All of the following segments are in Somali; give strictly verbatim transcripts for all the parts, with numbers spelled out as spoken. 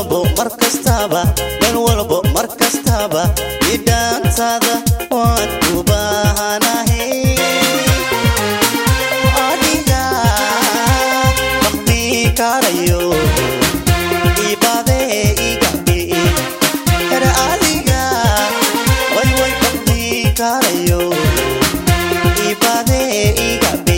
walbo markastaba meel walbo markastaba idaantada waan u baahanahay adiga waqti karayo ibade igabi era adiga way way waqti karayo ibade igabi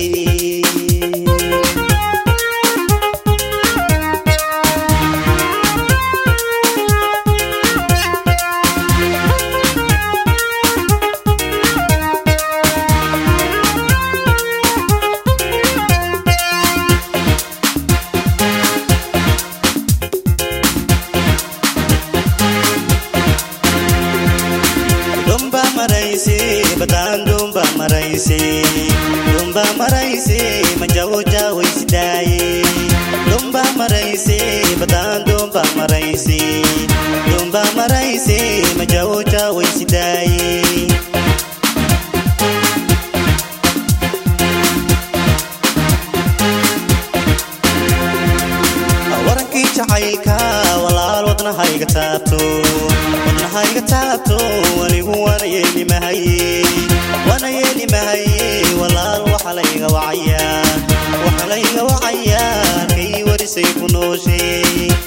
Badan domba maraisi domba maraisi manjawo jawo isidai domba maraisi badan domba maraisi domba maraisi manjawo jawo isidai waranki jacaylka walaal wadna hayga taabto wadna hayga taabto anigu waan yeeli mahay وانا يلي مهي والله وحليغا وعيا وحليغا وعيا كي ورسي كنوشي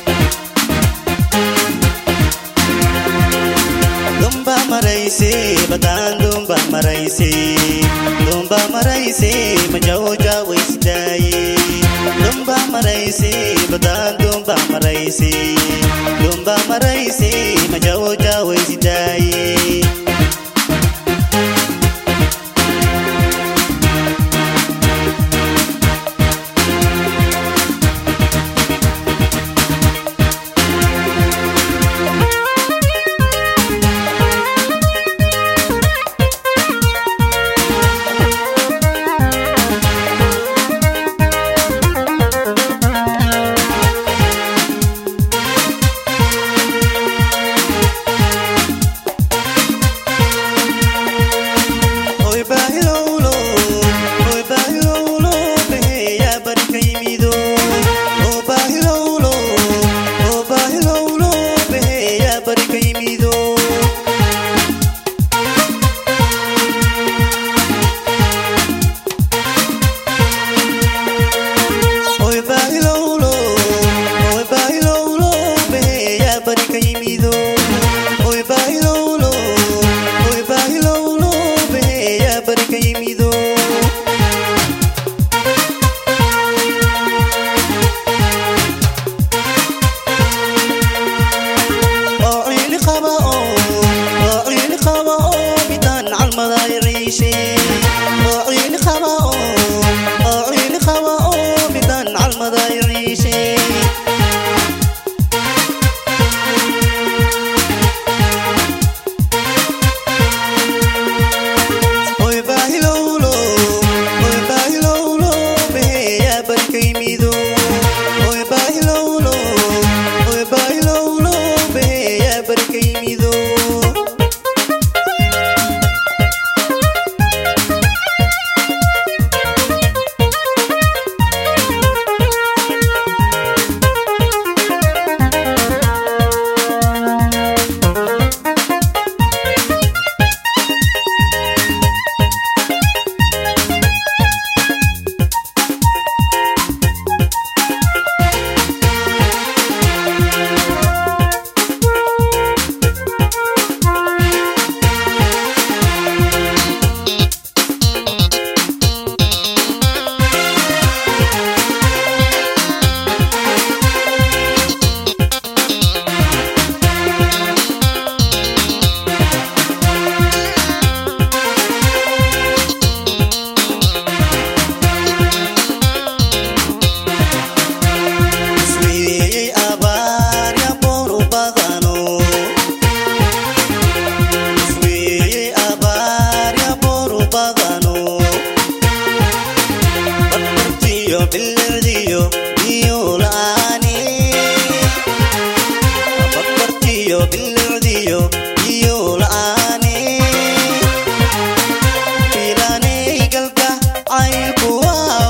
دمبا مريسي بدان دمبا مريسي دمبا مريسي مجوجا ويسداي دمبا مريسي بدان دمبا مريسي دمبا مريسي مجوجا ويسداي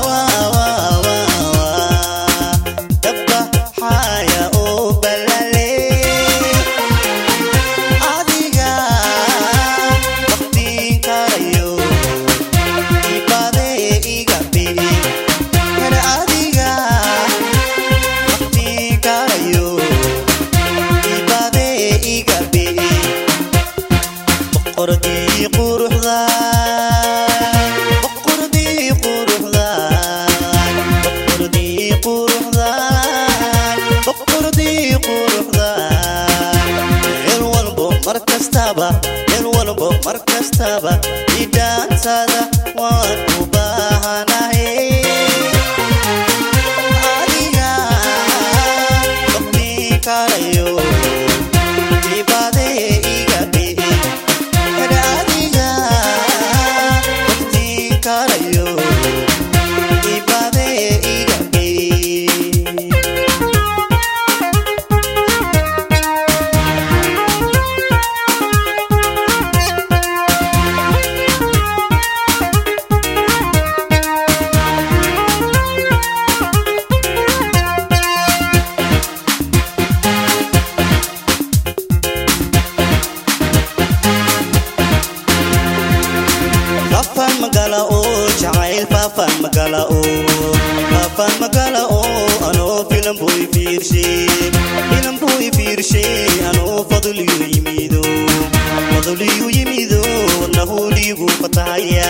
Haya oh balale quruxda meel walbo mar kastaba meel walbo mar kastaba idaantada waan u baahanahay adiga waqti kalayo ibade iga dhihi adiga waqti kalayo ibade iga dhihi Fafan magala o jacayl fafan magala o fafan magala o ano filan boy fiirshe filan boy fiirshe ano fadliyu yimido fadliyu yimido nahu ligu fataya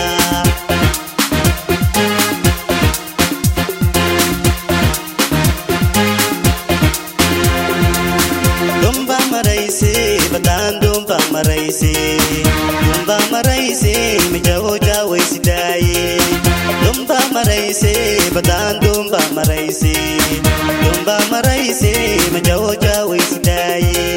dumba maraise badan dumba maraise dumba maraise mijawo jawo sidaye dumba maraise badan dumba maraise dumba maraise mijawo jawo sidaye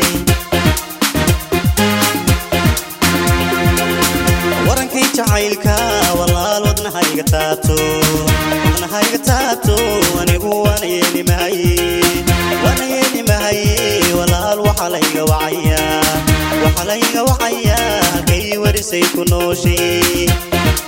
warankay jacaylka walaal wadnahayga taabto wadnahayga taabto anigu waan yeeli mahaye waan yeeli mahaye walaal waxa layga wacaya waxa layga wacaya halkay warisay ku nooshay